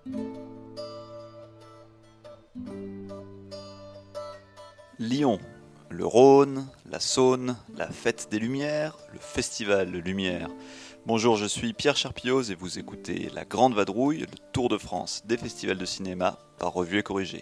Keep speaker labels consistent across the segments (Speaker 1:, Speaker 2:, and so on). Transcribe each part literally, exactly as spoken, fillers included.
Speaker 1: Lyon, le Rhône, la Saône, la fête des Lumières, le festival Lumière. Bonjour, je suis Pierre Charpilloz et vous écoutez La Grande Vadrouille, le tour de France des festivals de cinéma par Revue et Corrigé.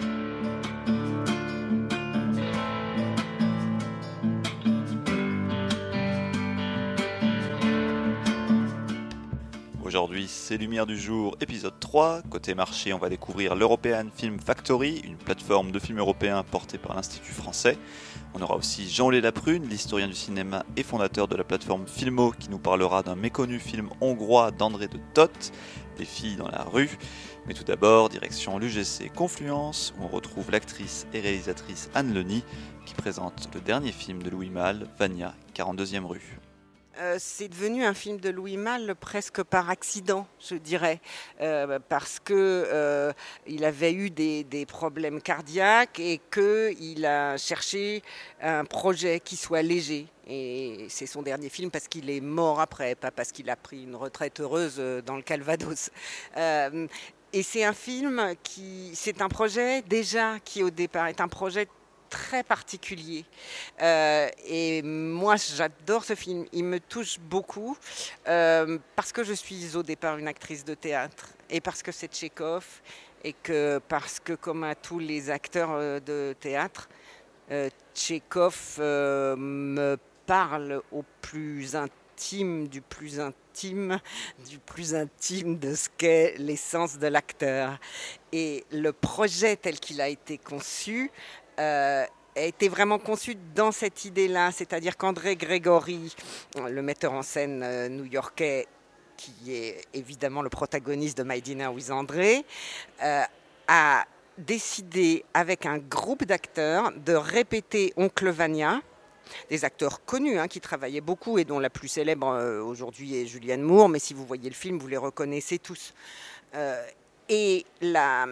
Speaker 1: Aujourd'hui, c'est Lumière du jour, épisode trois. Côté marché, on va découvrir l'European Film Factory, une plateforme de films européens portée par l'Institut français. On aura aussi Jean-Olé Laprune, l'historien du cinéma et fondateur de la plateforme Filmo, qui nous parlera d'un méconnu film hongrois d'André de Toth, Des filles dans la rue. Mais tout d'abord, direction l'U G C Confluence, où on retrouve l'actrice et réalisatrice Anne Leni, qui présente le dernier film de Louis Malle, Vania, quarante-deuxième rue.
Speaker 2: Euh, c'est devenu un film de Louis Malle presque par accident, je dirais, euh, parce que euh, il avait eu des, des problèmes cardiaques et qu'il a cherché un projet qui soit léger. Et c'est son dernier film parce qu'il est mort après, pas parce qu'il a pris une retraite heureuse dans le Calvados. Euh, et c'est un film qui, c'est un projet déjà qui au départ est un projet très particulier. Euh, et moi, j'adore ce film. Il me touche beaucoup euh, parce que je suis au départ une actrice de théâtre et parce que c'est Tchekhov et que parce que, comme à tous les acteurs de théâtre, euh, Tchekhov euh, me parle au plus intime du plus intime du plus intime de ce qu'est l'essence de l'acteur. Et le projet tel qu'il a été conçu Euh, a été vraiment conçu dans cette idée-là, c'est-à-dire qu'André Grégory, le metteur en scène euh, new-yorkais, qui est évidemment le protagoniste de My Dinner with André, euh, a décidé avec un groupe d'acteurs de répéter Oncle Vania, des acteurs connus hein, qui travaillaient beaucoup et dont la plus célèbre euh, aujourd'hui est Julianne Moore, mais si vous voyez le film, vous les reconnaissez tous. Euh, et la...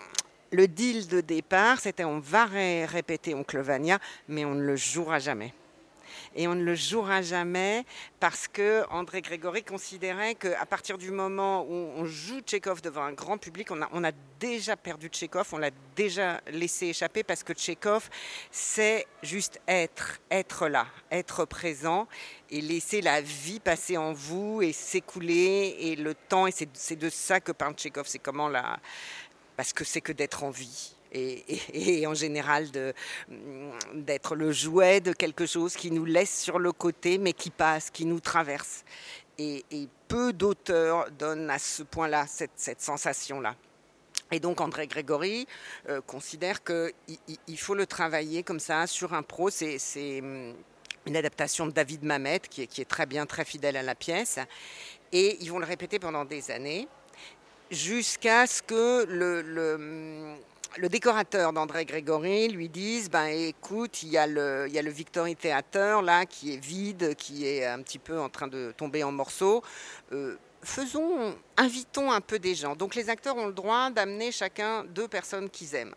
Speaker 2: Le deal de départ, c'était on va ré- répéter Oncle Vania, mais on ne le jouera jamais. Et on ne le jouera jamais parce que André Grégory considérait qu'à partir du moment où on joue Tchekhov devant un grand public, on a, on a déjà perdu Tchekhov, on l'a déjà laissé échapper parce que Tchekhov, c'est juste être, être là, être présent et laisser la vie passer en vous et s'écouler et le temps. Et c'est, c'est de ça que parle Tchekhov, c'est comment la... parce que c'est que d'être en vie et, et, et en général de, d'être le jouet de quelque chose qui nous laisse sur le côté mais qui passe, qui nous traverse. Et, et peu d'auteurs donnent à ce point-là cette, cette sensation-là. Et donc André Grégory euh, considère qu'il il faut le travailler comme ça sur un pro. C'est, c'est une adaptation de David Mamet qui est, qui est très bien, très fidèle à la pièce. Et ils vont le répéter pendant des années, jusqu'à ce que le, le, le décorateur d'André Grégory lui dise ben, écoute, il y a le, il y a le Victory Theater là qui est vide, qui est un petit peu en train de tomber en morceaux. Euh, faisons, invitons un peu des gens. Donc les acteurs ont le droit d'amener chacun deux personnes qu'ils aiment.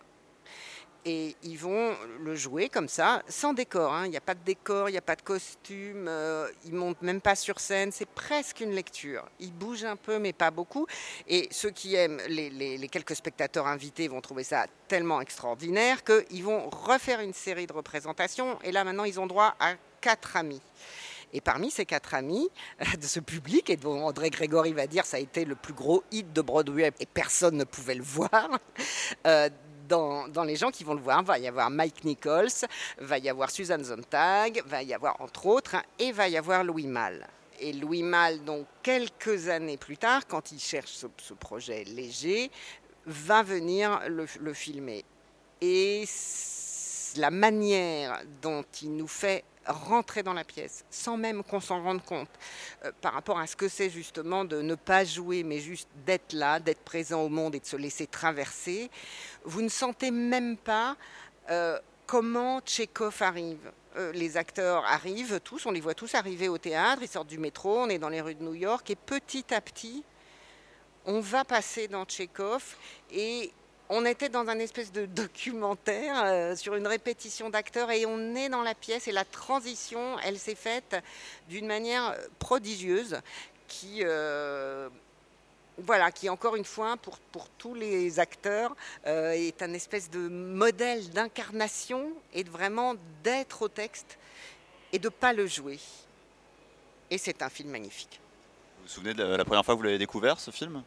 Speaker 2: Et ils vont le jouer comme ça, sans décor. Hein. Il n'y a pas de décor, il n'y a pas de costume, euh, ils ne montent même pas sur scène. C'est presque une lecture. Ils bougent un peu, mais pas beaucoup. Et ceux qui aiment, les, les, les quelques spectateurs invités vont trouver ça tellement extraordinaire qu'ils vont refaire une série de représentations. Et là, maintenant, ils ont droit à quatre amis. Et parmi ces quatre amis de ce public, et dont André Grégory va dire ça a été le plus gros hit de Broadway et personne ne pouvait le voir, euh, Dans, dans les gens qui vont le voir, va y avoir Mike Nichols, va y avoir Susan Sontag, va y avoir entre autres, hein, et va y avoir Louis Malle. Et Louis Malle, donc quelques années plus tard, quand il cherche ce, ce projet léger, va venir le, le filmer. Et la manière dont il nous fait rentrer dans la pièce, sans même qu'on s'en rende compte, euh, par rapport à ce que c'est justement de ne pas jouer, mais juste d'être là, d'être présent au monde et de se laisser traverser, vous ne sentez même pas euh, comment Tchekhov arrive. Euh, les acteurs arrivent tous, on les voit tous arriver au théâtre, ils sortent du métro, on est dans les rues de New York, et petit à petit, on va passer dans Tchekhov et on était dans un espèce de documentaire euh, sur une répétition d'acteurs et on est dans la pièce et la transition, elle s'est faite d'une manière prodigieuse qui, euh, Voilà, qui encore une fois, pour, pour tous les acteurs, euh, est un espèce de modèle d'incarnation et de vraiment d'être au texte et de ne pas le jouer. Et c'est un film magnifique.
Speaker 1: Vous vous souvenez de la, la première fois que vous l'avez découvert, ce film?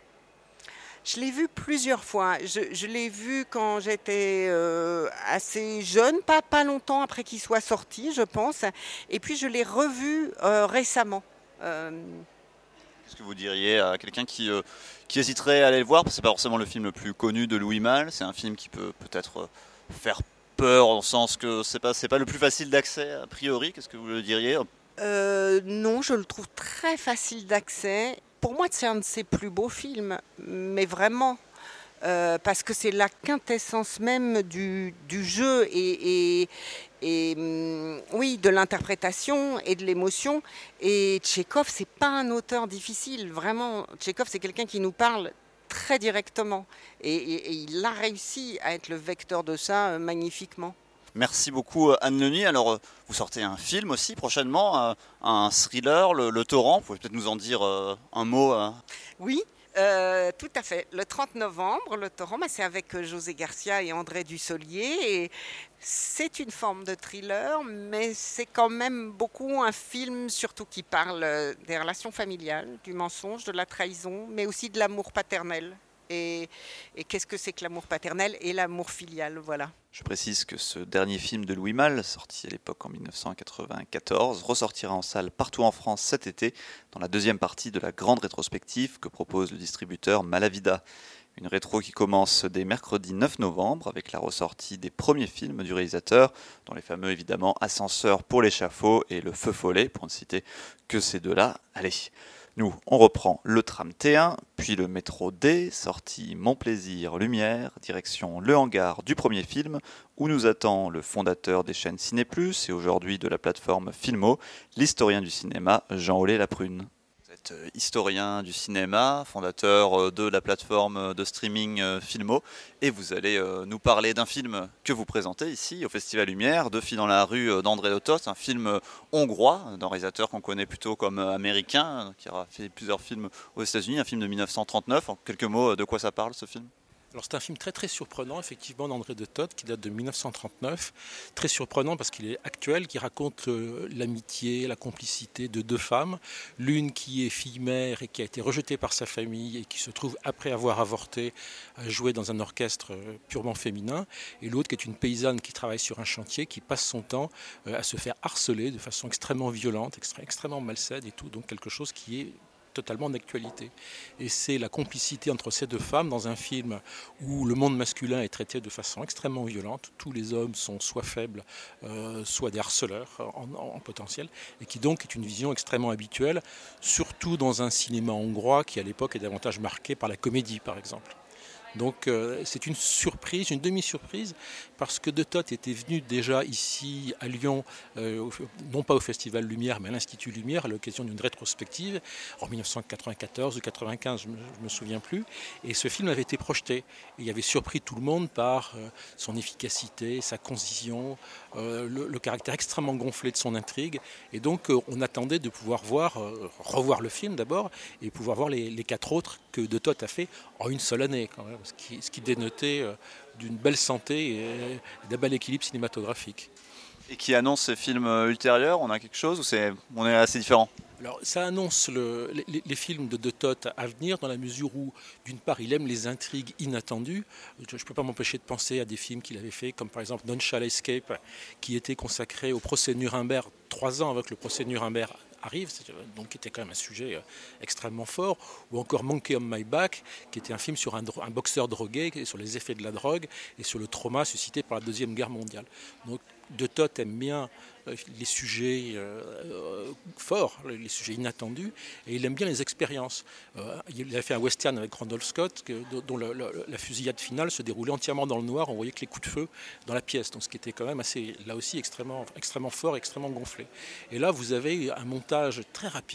Speaker 2: Je l'ai vu plusieurs fois. Je, je l'ai vu quand j'étais euh, assez jeune, pas, pas longtemps après qu'il soit sorti, je pense. Et puis je l'ai revu euh, récemment. Euh,
Speaker 1: Qu'est-ce que vous diriez à quelqu'un qui, euh, qui hésiterait à aller le voir? Parce que c'est pas forcément le film le plus connu de Louis Malle. C'est un film qui peut peut-être euh, faire peur, dans le sens que c'est pas, c'est pas le plus facile d'accès a priori. Qu'est-ce que vous le diriez?
Speaker 2: euh, non, je le trouve très facile d'accès. Pour moi, c'est un de ses plus beaux films, mais vraiment. Euh, parce que c'est la quintessence même du, du jeu et, et, et hum, oui, de l'interprétation et de l'émotion. Et Tchekhov, c'est pas un auteur difficile, vraiment. Tchekhov, c'est quelqu'un qui nous parle très directement. Et, et- et il a réussi à être le vecteur de ça euh, magnifiquement.
Speaker 1: Merci beaucoup euh, Anne Leny. Alors euh, vous sortez un film aussi prochainement, euh, un thriller, le, Le Torrent. Vous pouvez peut-être nous en dire euh, un mot. euh.
Speaker 2: Oui, euh, tout à fait. Le trente novembre, le Torrent, bah, c'est avec euh, José Garcia et André Dussolier. Et c'est une forme de thriller, mais c'est quand même beaucoup un film, surtout qui parle euh, des relations familiales, du mensonge, de la trahison, mais aussi de l'amour paternel. Et, et qu'est-ce que c'est que l'amour paternel et l'amour filial, voilà.
Speaker 1: Je précise que ce dernier film de Louis Malle, sorti à l'époque en mille neuf cent quatre-vingt-quatorze, ressortira en salle partout en France cet été, dans la deuxième partie de la grande rétrospective que propose le distributeur Malavida. Une rétro qui commence dès mercredi neuf novembre avec la ressortie des premiers films du réalisateur, dont les fameux évidemment Ascenseur pour l'échafaud et Le Feu Follet, pour ne citer que ces deux-là. Allez, nous, on reprend le tram T un, puis le métro D, sortie Mon Plaisir Lumière, direction le hangar du premier film, où nous attend le fondateur des chaînes Ciné Plus et aujourd'hui de la plateforme Filmo, l'historien du cinéma Jean-Olé Laprune. Vous êtes euh, historien du cinéma, fondateur euh, de la plateforme de streaming euh, Filmo, et vous allez euh, nous parler d'un film que vous présentez ici au Festival Lumière, Deux filles dans la rue euh, d'André Lotos, un film euh, hongrois, d'un réalisateur qu'on connaît plutôt comme euh, américain, euh, qui aura fait plusieurs films aux États-Unis, un film de mille neuf cent trente-neuf. En quelques mots, euh, de quoi ça parle ce film?
Speaker 3: Alors c'est un film très très surprenant effectivement d'André de Toth qui date de mille neuf cent trente-neuf. Très surprenant parce qu'il est actuel, qui raconte euh, l'amitié, la complicité de deux femmes. L'une qui est fille-mère et qui a été rejetée par sa famille et qui se trouve après avoir avorté à jouer dans un orchestre euh, purement féminin. Et l'autre qui est une paysanne qui travaille sur un chantier, qui passe son temps euh, à se faire harceler de façon extrêmement violente, extré- extrêmement malsaine et tout. Donc quelque chose qui est totalement d'actualité. Et c'est la complicité entre ces deux femmes dans un film où le monde masculin est traité de façon extrêmement violente. Tous les hommes sont soit faibles, euh, soit des harceleurs en, en, en potentiel, et qui donc est une vision extrêmement habituelle, surtout dans un cinéma hongrois qui à l'époque est davantage marqué par la comédie par exemple. Donc euh, c'est une surprise, une demi-surprise, parce que De Toth était venu déjà ici à Lyon, euh, au- non pas au Festival Lumière, mais à l'Institut Lumière, à l'occasion d'une rétrospective, en mille neuf cent quatre-vingt-quatorze ou quatre-vingt-quinze, je ne me, je me souviens plus. Et ce film avait été projeté. Et il avait surpris tout le monde par euh, son efficacité, sa concision, euh, le, le caractère extrêmement gonflé de son intrigue. Et donc euh, on attendait de pouvoir voir, euh, revoir le film d'abord, et pouvoir voir les, les quatre autres que De Toth a fait en une seule année, quand même, ce qui, ce qui dénotait euh, d'une belle santé et d'un bel équilibre cinématographique.
Speaker 1: Et qui annonce ces films euh, ultérieurs, on a quelque chose ou c'est, on est assez différent?
Speaker 3: Alors, ça annonce le- les, les films de De Toth à venir, dans la mesure où, d'une part, il aime les intrigues inattendues. Je ne peux pas m'empêcher de penser à des films qu'il avait fait, comme par exemple Non Shall Escape, qui était consacré au procès de Nuremberg, trois ans avant que le procès de Nuremberg arrive, c'est- donc qui était quand même un sujet euh, extrêmement fort, ou encore Monkey on My Back, qui était un film sur un, dro- un boxeur drogué, sur les effets de la drogue et sur le trauma suscité par la Deuxième Guerre mondiale. Donc, De Toth aime bien euh, les sujets euh, euh, forts, les sujets inattendus, et il aime bien les expériences. Euh, il a fait un western avec Randolph Scott, que- dont le- le- la fusillade finale se déroulait entièrement dans le noir, on voyait que les coups de feu dans la pièce, donc ce qui était quand même assez, là aussi, extrêmement, extrêmement fort, extrêmement gonflé. Et là, vous avez un montage très rapide,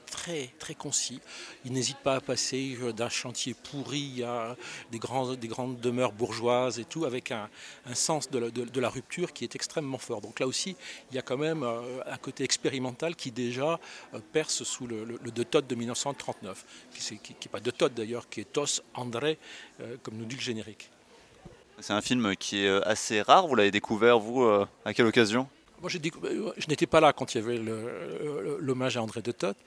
Speaker 3: très, très concis. Il n'hésite pas à passer d'un chantier pourri à des, grands, des grandes demeures bourgeoises et tout, avec un, un sens de la, de, de la rupture qui est extrêmement fort. Donc là aussi, il y a quand même euh, un côté expérimental qui déjà euh, perce sous le, le, le De Toth de mille neuf cent trente-neuf, qui n'est pas De Toth d'ailleurs, qui est Tos André, euh, comme nous dit le générique.
Speaker 1: C'est un film qui est assez rare, vous l'avez découvert, vous, euh, à quelle occasion ?
Speaker 3: Moi, j'ai décou- je n'étais pas là quand il y avait le- l'hommage à André De Toth.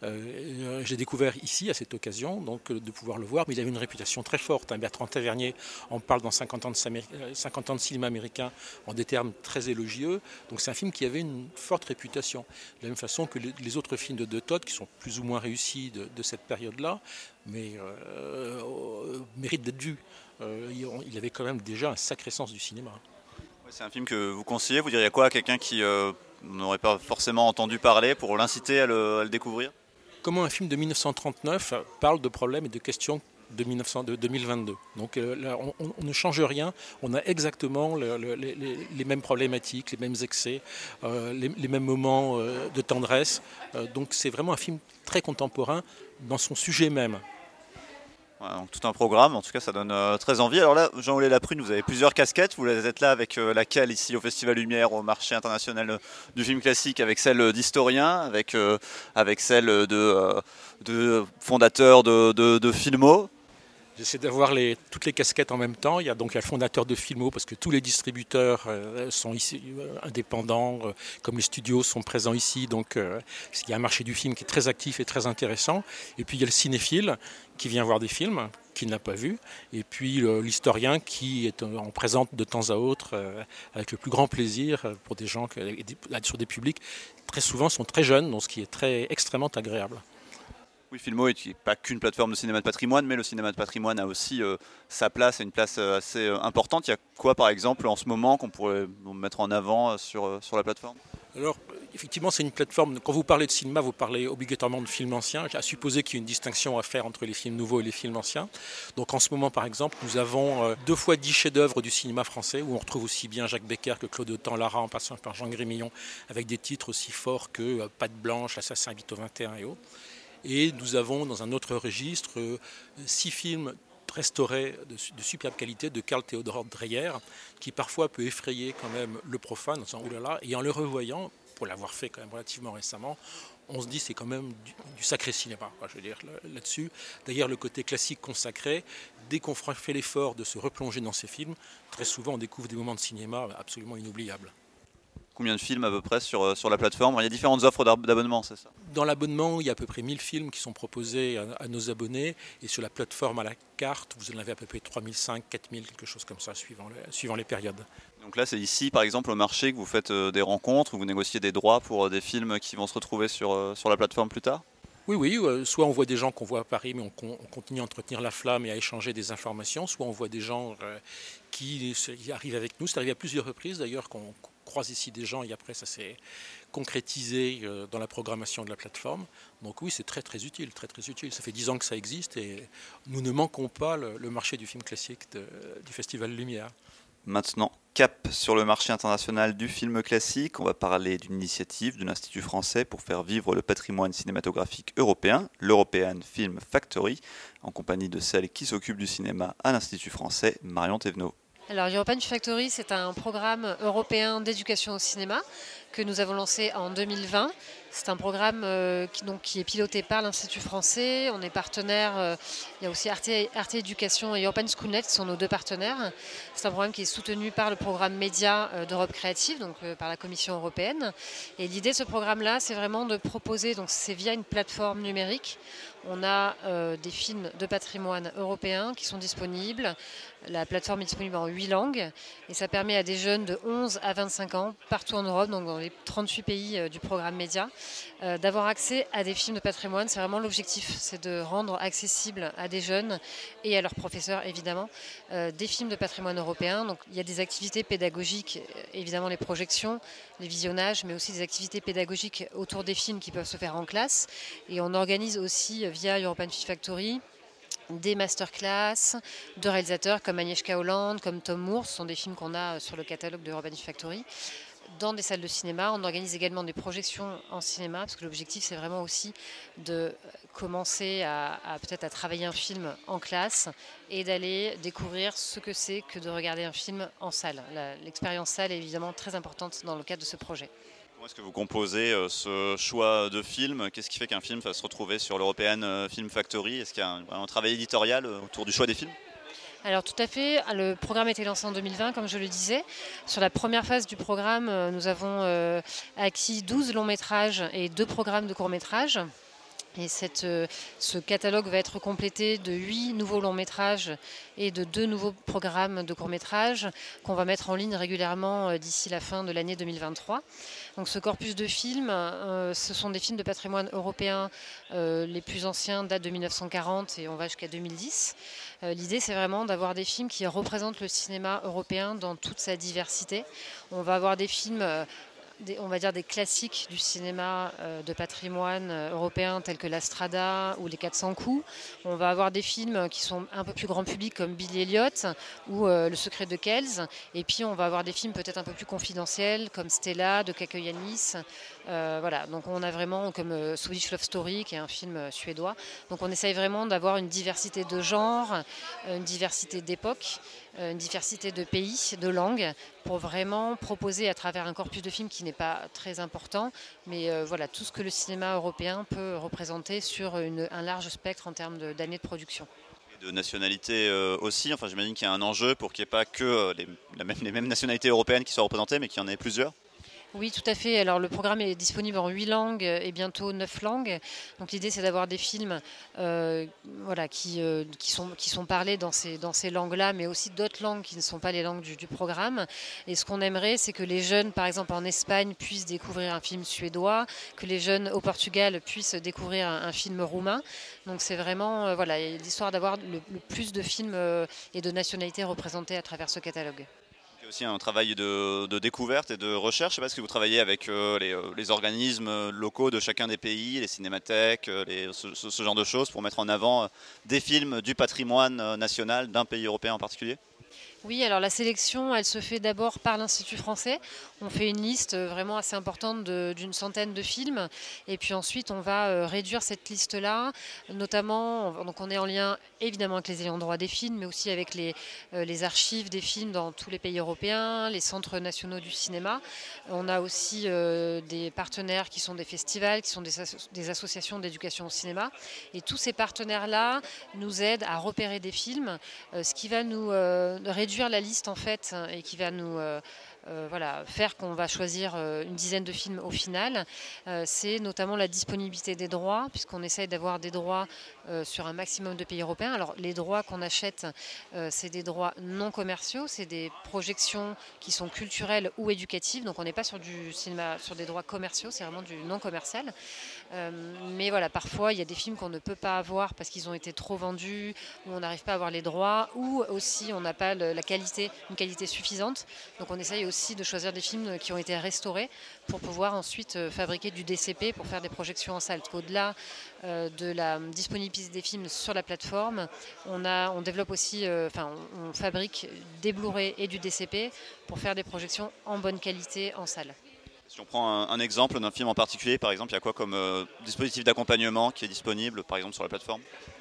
Speaker 3: Euh, j'ai découvert ici, à cette occasion, donc, de pouvoir le voir, mais il avait une réputation très forte. Hein. Bertrand Tavernier en parle dans cinquante ans, de, cinquante ans de cinéma américain en des termes très élogieux. Donc c'est un film qui avait une forte réputation. De la même façon que les, les autres films de De Toth, qui sont plus ou moins réussis de, de cette période-là, mais euh, euh, méritent d'être vus. Euh, il avait quand même déjà un sacré sens du cinéma.
Speaker 1: C'est un film que vous conseillez, vous diriez quoi à quelqu'un qui euh, n'aurait pas forcément entendu parler pour l'inciter à le, à le découvrir ?
Speaker 3: Comment un film de mille neuf cent trente-neuf parle de problèmes et de questions de, mille neuf cents, de deux mille vingt-deux. Donc euh, là, on, on ne change rien, on a exactement le, le, les, les mêmes problématiques, les mêmes excès, euh, les, les mêmes moments euh, de tendresse. Euh, donc c'est vraiment un film très contemporain dans son sujet même.
Speaker 1: Voilà, donc tout un programme, en tout cas ça donne euh, très envie. Alors là, Jean-Olé Laprune, vous avez plusieurs casquettes, vous êtes là avec euh, laquelle ici au Festival Lumière, au marché international euh, du film classique, avec celle d'historien, avec, euh, avec celle de, euh, de fondateur de, de, de Filmo.
Speaker 3: J'essaie d'avoir les, toutes les casquettes en même temps. Il y a donc le fondateur de Filmo, parce que tous les distributeurs euh, sont ici euh, indépendants, euh, comme les studios sont présents ici. Donc euh, il y a un marché du film qui est très actif et très intéressant. Et puis il y a le cinéphile qui vient voir des films qu'il n'a pas vus. Et puis euh, l'historien qui est en présente de temps à autre euh, avec le plus grand plaisir pour des gens, sur des publics très souvent sont très jeunes, donc ce qui est très, extrêmement agréable.
Speaker 1: Oui, Filmo n'est pas qu'une plateforme de cinéma de patrimoine, mais le cinéma de patrimoine a aussi euh, sa place et une place euh, assez euh, importante. Il y a quoi, par exemple, en ce moment qu'on pourrait mettre en avant euh, sur, euh, sur la plateforme ?
Speaker 3: Alors, effectivement, c'est une plateforme. Quand vous parlez de cinéma, vous parlez obligatoirement de films anciens. À supposer qu'il y ait une distinction à faire entre les films nouveaux et les films anciens. Donc, en ce moment, par exemple, nous avons euh, deux fois dix chefs-d'œuvre du cinéma français, où on retrouve aussi bien Jacques Becker que Claude Autant-Lara, en passant par Jean Grémillon, avec des titres aussi forts que euh, Patte Blanche, L'Assassin habite au vingt et un et autres. Et nous avons dans un autre registre euh, six films restaurés de, de superbe qualité de Karl Theodor Dreyer, qui parfois peut effrayer quand même le profane en disant « oulala », et en le revoyant, pour l'avoir fait quand même relativement récemment, on se dit c'est quand même du, du sacré cinéma, quoi, je veux dire, là-dessus. D'ailleurs, le côté classique consacré, dès qu'on fait l'effort de se replonger dans ces films, très souvent on découvre des moments de cinéma absolument inoubliables.
Speaker 1: Combien de films à peu près sur, sur la plateforme ? Il y a différentes offres d'abonnement, c'est ça ?
Speaker 3: Dans l'abonnement, il y a à peu près mille films qui sont proposés à, à nos abonnés. Et sur la plateforme à la carte, vous en avez à peu près trois mille cinq cents, quatre mille, quelque chose comme ça, suivant, le, suivant les périodes.
Speaker 1: Donc là, c'est ici, par exemple, au marché, que vous faites euh, des rencontres, où vous négociez des droits pour euh, des films qui vont se retrouver sur, euh, sur la plateforme plus tard ?
Speaker 3: Oui, oui, euh, soit on voit des gens qu'on voit à Paris, mais on, on continue à entretenir la flamme et à échanger des informations, soit on voit des gens euh, qui, qui arrivent avec nous. C'est arrivé à plusieurs reprises d'ailleurs qu'on croise ici des gens et après ça s'est concrétisé euh, dans la programmation de la plateforme. Donc oui, c'est très très utile, très très utile. Ça fait dix ans que ça existe et nous ne manquons pas le, le marché du film classique de, du Festival Lumière.
Speaker 1: Maintenant, cap sur le marché international du film classique. On va parler d'une initiative de l'Institut français pour faire vivre le patrimoine cinématographique européen, l'European Film Factory, en compagnie de celle qui s'occupe du cinéma à l'Institut français, Marion Thévenot.
Speaker 4: Alors, European Film Factory, c'est un programme européen d'éducation au cinéma que nous avons lancé en deux mille vingt. C'est un programme euh, qui, donc, qui est piloté par l'Institut français. On est partenaire, euh, il y a aussi Arte, Arte Éducation et European Schoolnet qui sont nos deux partenaires. C'est un programme qui est soutenu par le programme Média euh, d'Europe Créative, donc euh, par la Commission européenne. Et l'idée de ce programme-là, c'est vraiment de proposer, donc c'est via une plateforme numérique. On a euh, des films de patrimoine européen qui sont disponibles. La plateforme est disponible en huit langues et ça permet à des jeunes de onze à vingt-cinq ans, partout en Europe, donc dans les trente-huit pays euh, du programme Média, euh, d'avoir accès à des films de patrimoine. C'est vraiment l'objectif, c'est de rendre accessible à des jeunes et à leurs professeurs évidemment euh, des films de patrimoine européen. Donc il y a des activités pédagogiques, évidemment les projections, les visionnages, mais aussi des activités pédagogiques autour des films qui peuvent se faire en classe. Et on organise aussi via European Film Factory des masterclass de réalisateurs comme Agnieszka Holland, comme Tom Moore. Ce sont des films qu'on a sur le catalogue de European Film Factory. dans des salles de cinéma. On organise également des projections en cinéma, parce que l'objectif, c'est vraiment aussi de commencer à, à peut-être à travailler un film en classe et d'aller découvrir ce que c'est que de regarder un film en salle. La, l'expérience salle est évidemment très importante dans le cadre de ce projet.
Speaker 1: Comment est-ce que vous composez ce choix de film? Qu'est-ce qui fait qu'un film va se retrouver sur l'European Film Factory? Est-ce qu'il y a un, un travail éditorial autour du choix des films?
Speaker 4: Alors tout à fait, le programme a été lancé en deux mille vingt, comme je le disais. Sur la première phase du programme, nous avons euh, acquis douze longs métrages et deux programmes de courts métrages. Et cette, euh, ce catalogue va être complété de huit nouveaux longs métrages et de deux nouveaux programmes de courts métrages qu'on va mettre en ligne régulièrement euh, d'ici la fin de l'année deux mille vingt-trois. Donc ce corpus de films, euh, ce sont des films de patrimoine européen. Euh, les plus anciens datent de mille neuf cent quarante et on va jusqu'à deux mille dix. Euh, l'idée, c'est vraiment d'avoir des films qui représentent le cinéma européen dans toute sa diversité. On va avoir des films... Euh, Des, on va dire des classiques du cinéma euh, de patrimoine euh, européen tels que La Strada ou Les quatre cents coups. On va avoir des films qui sont un peu plus grand public comme Billy Elliot ou euh, Le secret de Kells. Et puis on va avoir des films peut-être un peu plus confidentiels comme Stella de Kakö Yannis. Euh, voilà, donc on a vraiment comme euh, Swedish Love Story qui est un film euh, suédois. Donc on essaye vraiment d'avoir une diversité de genres, une diversité d'époques, une diversité de pays, de langues, pour vraiment proposer à travers un corpus de films qui n'est pas très important, mais euh, voilà, tout ce que le cinéma européen peut représenter sur une, un large spectre en termes de, d'années de production.
Speaker 1: De nationalité euh, aussi, enfin j'imagine qu'il y a un enjeu pour qu'il n'y ait pas que euh, les, la même, les mêmes nationalités européennes qui soient représentées, mais qu'il y en ait plusieurs.
Speaker 4: Oui, tout à fait. Alors le programme est disponible en huit langues et bientôt neuf langues. Donc l'idée, c'est d'avoir des films euh, voilà, qui, euh, qui, sont, qui sont parlés dans ces, dans ces langues-là, mais aussi d'autres langues qui ne sont pas les langues du, du programme. Et ce qu'on aimerait, c'est que les jeunes, par exemple en Espagne, puissent découvrir un film suédois, que les jeunes au Portugal puissent découvrir un, un film roumain. Donc c'est vraiment euh, voilà, l'histoire d'avoir le, le plus de films euh, et de nationalités représentées à travers ce catalogue.
Speaker 1: Il y a aussi un travail de, de découverte et de recherche. Je ne sais pas si vous travaillez avec euh, les, les organismes locaux de chacun des pays, les cinémathèques, les, ce, ce, ce genre de choses, pour mettre en avant des films du patrimoine national d'un pays européen en particulier.
Speaker 4: Oui, alors la sélection, elle se fait d'abord par l'Institut français. On fait une liste vraiment assez importante de, d'une centaine de films. Et puis ensuite, on va euh, réduire cette liste-là, notamment, donc on est en lien évidemment avec les ayants droit des films, mais aussi avec les, euh, les archives des films dans tous les pays européens, les centres nationaux du cinéma. On a aussi euh, des partenaires qui sont des festivals, qui sont des, asso- des associations d'éducation au cinéma. Et tous ces partenaires-là nous aident à repérer des films, euh, ce qui va nous euh, réduire la liste en fait et qui va nous euh, euh, voilà, faire qu'on va choisir euh, une dizaine de films au final. Euh, c'est notamment la disponibilité des droits, puisqu'on essaye d'avoir des droits euh, sur un maximum de pays européens. Alors les droits qu'on achète, euh, c'est des droits non commerciaux, c'est des projections qui sont culturelles ou éducatives, donc on n'est pas sur du cinéma, sur des droits commerciaux, c'est vraiment du non commercial. Euh, mais voilà, parfois il y a des films qu'on ne peut pas avoir parce qu'ils ont été trop vendus, ou on n'arrive pas à avoir les droits, ou aussi on n'a pas le, la qualité, une qualité suffisante. Donc on essaye aussi de choisir des films qui ont été restaurés pour pouvoir ensuite fabriquer du D C P pour faire des projections en salle. Au-delà euh, de la disponibilité des films sur la plateforme, on, a, on développe aussi, euh, enfin on, on fabrique des Blu-ray et du D C P pour faire des projections en bonne qualité en salle.
Speaker 1: Si on prend un, un exemple d'un film en particulier, par exemple, il y a quoi comme euh, dispositif d'accompagnement qui est disponible, par exemple, sur la plateforme ?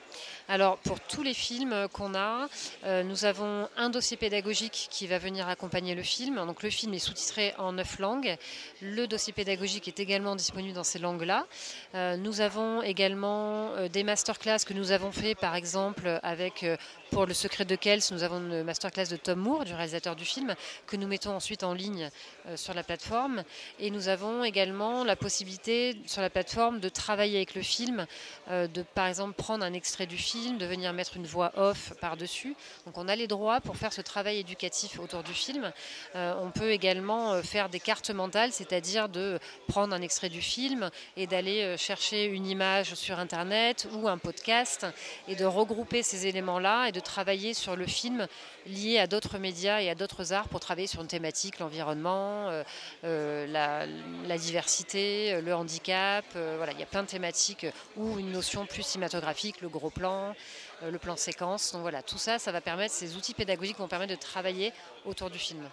Speaker 4: Alors pour tous les films qu'on a, euh, nous avons un dossier pédagogique qui va venir accompagner le film. Donc le film est sous-titré en neuf langues. Le dossier pédagogique est également disponible dans ces langues-là. Euh, nous avons également euh, des masterclass que nous avons fait par exemple avec... Euh, Pour Le secret de Kells, nous avons une masterclass de Tom Moore, du réalisateur du film, que nous mettons ensuite en ligne euh, sur la plateforme. Et nous avons également la possibilité sur la plateforme de travailler avec le film, euh, de par exemple prendre un extrait du film, de venir mettre une voix off par-dessus. Donc on a les droits pour faire ce travail éducatif autour du film. Euh, on peut également euh, faire des cartes mentales, c'est-à-dire de prendre un extrait du film et d'aller euh, chercher une image sur Internet ou un podcast et de regrouper ces éléments-là et de travailler sur le film lié à d'autres médias et à d'autres arts pour travailler sur une thématique, l'environnement, euh, euh, la, la diversité, le handicap. Euh, voilà, il y a plein de thématiques ou une notion plus cinématographique, le gros plan, euh, le plan séquence. Donc voilà, tout ça, ça va permettre, ces outils pédagogiques vont permettre de travailler autour du film.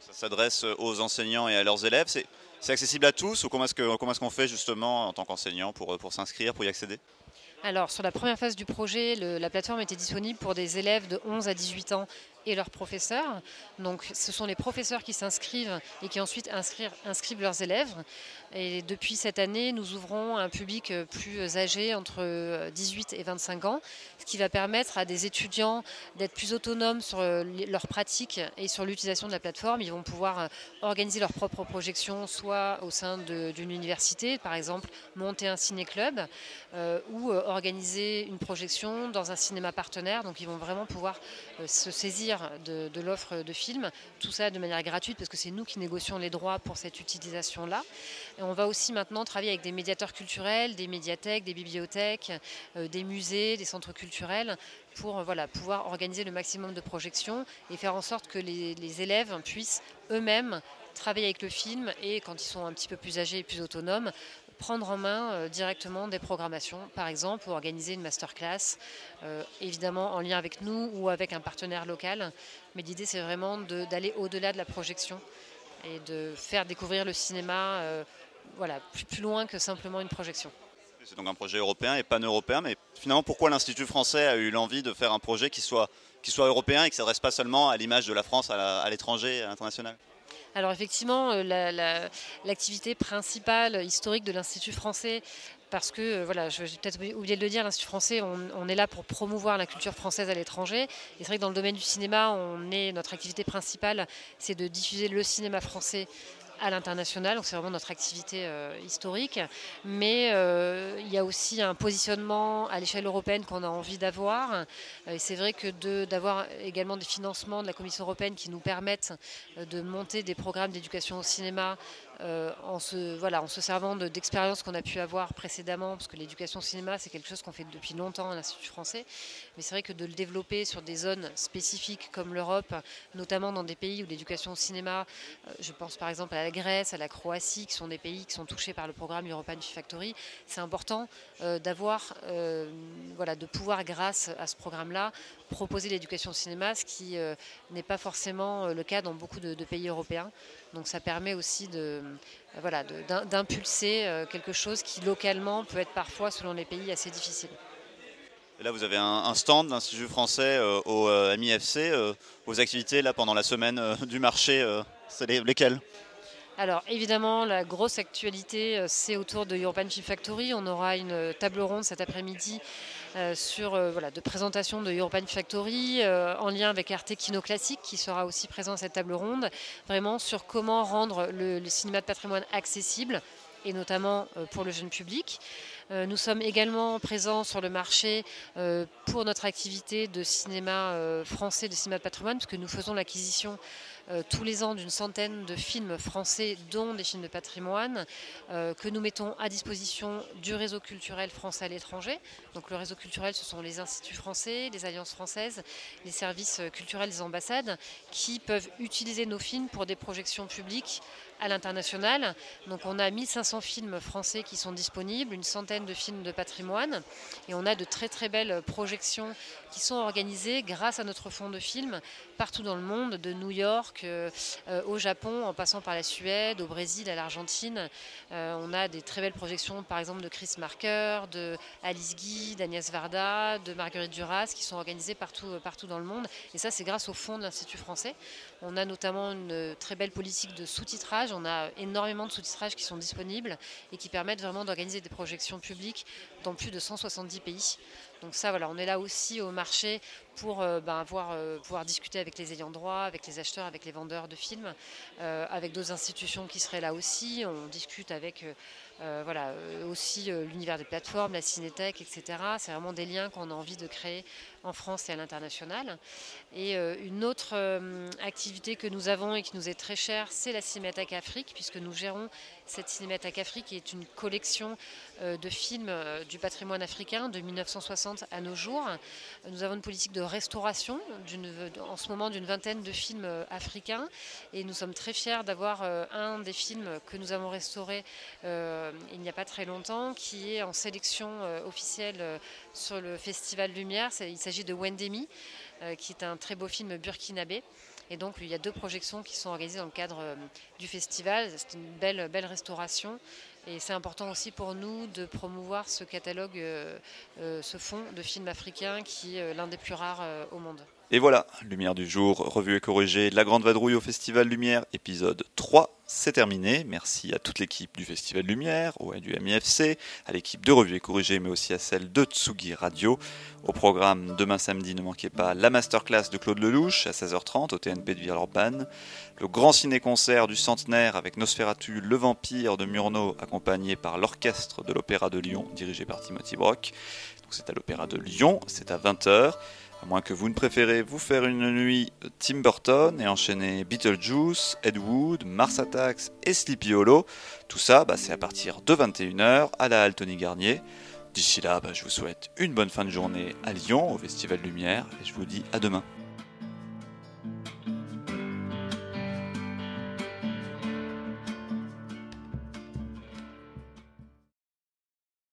Speaker 1: Ça s'adresse aux enseignants et à leurs élèves. C'est, c'est accessible à tous ou comment est-ce, que, comment est-ce qu'on fait justement en tant qu'enseignant pour, pour s'inscrire, pour y accéder ?
Speaker 4: Alors, sur la première phase du projet, le- la plateforme était disponible pour des élèves de onze à dix-huit ans et leurs professeurs. Donc, ce sont les professeurs qui s'inscrivent et qui ensuite inscrivent, inscrivent leurs élèves. Et depuis cette année, nous ouvrons un public euh, plus âgé, entre euh, dix-huit et vingt-cinq ans, ce qui va permettre à des étudiants d'être plus autonomes sur euh, les- leurs pratiques et sur l'utilisation de la plateforme. Ils vont pouvoir euh, organiser leurs propres projections, soit au sein de- d'une université, par exemple, monter un ciné-club, euh, ou euh, organiser une projection dans un cinéma partenaire. Donc ils vont vraiment pouvoir euh, se saisir de, de l'offre de films, tout ça de manière gratuite parce que c'est nous qui négocions les droits pour cette utilisation-là. Et on va aussi maintenant travailler avec des médiateurs culturels, des médiathèques, des bibliothèques, euh, des musées, des centres culturels pour euh, voilà, pouvoir organiser le maximum de projections et faire en sorte que les, les élèves puissent eux-mêmes travailler avec le film et quand ils sont un petit peu plus âgés et plus autonomes, prendre en main euh, directement des programmations, par exemple, ou organiser une masterclass, euh, évidemment en lien avec nous ou avec un partenaire local. Mais l'idée, c'est vraiment de- d'aller au-delà de la projection et de faire découvrir le cinéma euh, voilà, plus, plus loin que simplement une projection.
Speaker 1: C'est donc un projet européen et pan-européen, mais finalement pourquoi l'Institut français a eu l'envie de faire un projet qui soit, qui soit européen et qui ne s'adresse pas seulement à l'image de la France à, la- à l'étranger, à l'international ?
Speaker 4: Alors effectivement, euh, la- la- l'activité principale historique de l'Institut français, parce que, euh, voilà, je- j'ai peut-être oublié de le dire, l'Institut français, on, on est là pour promouvoir la culture française à l'étranger. Et c'est vrai que dans le domaine du cinéma, on est, notre activité principale, c'est de diffuser le cinéma français à l'international, donc c'est vraiment notre activité euh, historique. Mais euh, il y a aussi un positionnement à l'échelle européenne qu'on a envie d'avoir. Euh, Et c'est vrai que de- d'avoir également des financements de la Commission européenne qui nous permettent euh, de monter des programmes d'éducation au cinéma euh, en, se, voilà, en se servant de- d'expériences qu'on a pu avoir précédemment, parce que l'éducation au cinéma, c'est quelque chose qu'on fait depuis longtemps à l'Institut français. Mais c'est vrai que de le développer sur des zones spécifiques comme l'Europe, notamment dans des pays où l'éducation au cinéma, euh, je pense par exemple à la Grèce, à la Croatie, qui sont des pays qui sont touchés par le programme European Film Factory, c'est important euh, d'avoir, euh, voilà, de pouvoir, grâce à ce programme-là, proposer l'éducation au cinéma, ce qui euh, n'est pas forcément euh, le cas dans beaucoup de, de pays européens. Donc ça permet aussi de, euh, voilà, de- d'im- d'impulser euh, quelque chose qui localement peut être parfois, selon les pays, assez difficile.
Speaker 1: Et là, vous avez un, un stand de l'Institut français euh, au euh, M I F C. Euh, vos activités là pendant la semaine euh, du marché, euh, c'est les- lesquelles ?
Speaker 4: Alors évidemment, la grosse actualité, euh, c'est autour de European Film Factory. On aura une euh, table ronde cet après-midi euh, sur euh, voilà, de présentation de European Factory euh, en lien avec Arte Kino Classique qui sera aussi présent à cette table ronde, vraiment sur comment rendre le, le cinéma de patrimoine accessible et notamment euh, pour le jeune public. Euh, nous sommes également présents sur le marché euh, pour notre activité de cinéma euh, français, de cinéma de patrimoine, puisque nous faisons l'acquisition euh, tous les ans d'une centaine de films français, dont des films de patrimoine, euh, que nous mettons à disposition du réseau culturel français à l'étranger. Donc le réseau culturel, ce sont les instituts français, les alliances françaises, les services culturels des ambassades, qui peuvent utiliser nos films pour des projections publiques à l'international. Donc on a mille cinq cents films français qui sont disponibles, une centaine de films de patrimoine, et on a de très très belles projections qui sont organisées grâce à notre fonds de films partout dans le monde, de New York euh, euh, au Japon, en passant par la Suède, au Brésil, à l'Argentine. Euh, on a des très belles projections, par exemple de Chris Marker, de Alice Guy, d'Agnès Varda, de Marguerite Duras, qui sont organisées partout, partout dans le monde. Et ça, c'est grâce au fonds de l'Institut français. On a notamment une très belle politique de sous-titrage. On a énormément de sous-titrages qui sont disponibles et qui permettent vraiment d'organiser des projections publiques dans plus de cent soixante-dix pays. Donc ça, voilà, on est là aussi au marché pour euh, ben, avoir, euh, pouvoir discuter avec les ayants droit, avec les acheteurs, avec les vendeurs de films, euh, avec d'autres institutions qui seraient là aussi. On discute avec euh, euh, voilà, euh, aussi euh, l'univers des plateformes, la Cinétech, et cetera. C'est vraiment des liens qu'on a envie de créer en France et à l'international. Et euh, une autre euh, activité que nous avons et qui nous est très chère, c'est la Cinémathèque Afrique, puisque nous gérons cette Cinémathèque Afrique, qui est une collection euh, de films euh, du patrimoine africain de mille neuf cent soixante à nos jours. Nous avons une politique de restauration d'une, en ce moment d'une vingtaine de films euh, africains, et nous sommes très fiers d'avoir euh, un des films que nous avons restauré euh, il n'y a pas très longtemps, qui est en sélection euh, officielle euh, sur le Festival Lumière. C'est, il s'agit de Wendemi, euh, qui est un très beau film burkinabé. Et donc il y a deux projections qui sont organisées dans le cadre euh, du festival. C'est une belle, belle restauration. Et c'est important aussi pour nous de promouvoir ce catalogue, euh, euh, ce fonds de films africains qui est l'un des plus rares euh, au monde.
Speaker 1: Et voilà, Lumière du jour, revue et corrigée, La Grande Vadrouille au Festival Lumière, épisode trois, c'est terminé. Merci à toute l'équipe du Festival Lumière, au du M I F C, à l'équipe de Revue et corrigée, mais aussi à celle de Tsugi Radio. Au programme, demain samedi, ne manquez pas la masterclass de Claude Lelouch à seize heures trente au T N P de Villeurbanne, le grand ciné-concert du centenaire avec Nosferatu, le vampire de Murnau, accompagné par l'orchestre de l'Opéra de Lyon, dirigé par Timothy Brock. Donc c'est à l'Opéra de Lyon, c'est à vingt heures. À moins que vous ne préférez vous faire une nuit Tim Burton et enchaîner Beetlejuice, Ed Wood, Mars Attacks et Sleepy Hollow. Tout ça, bah, c'est à partir de vingt et une heures à la Halle Tony Garnier. D'ici là, bah, je vous souhaite une bonne fin de journée à Lyon, au Festival Lumière, et je vous dis à demain.